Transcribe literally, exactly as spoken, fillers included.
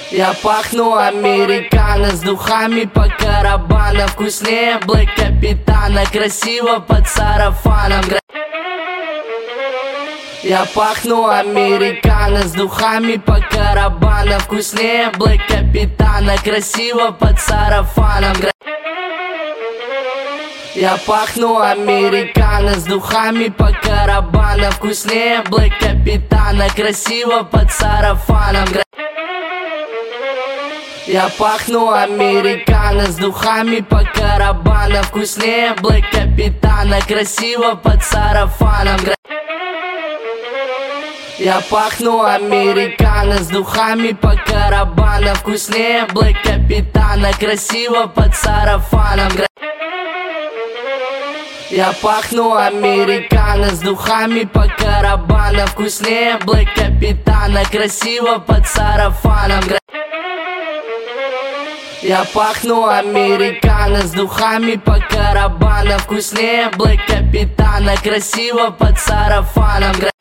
Я пахну американо с духами по карабана. Вкуснее Блэк Капитана, красиво под сарафаном. Я пахну американо с духами по карабана. Вкуснее Блэк Капитана, красиво под сарафаном. Я пахну американо с духами по карабана. Вкуснее Блэк Капитана, красиво под сарафаном. Я пахну американо с духами по карабана. Вкуснее Блэк Капитана, красиво под сарафаном. Я пахну американо с духами по карабана. Вкуснее Блэк Капитана, красиво под сарафаном. Я пахну американо с духами по карабана. Вкуснее Блэк Капитана, красиво под сарафаном. Я пахну американо с духами по карабана. Вкуснее Блэк Капитана, красиво под сарафаном.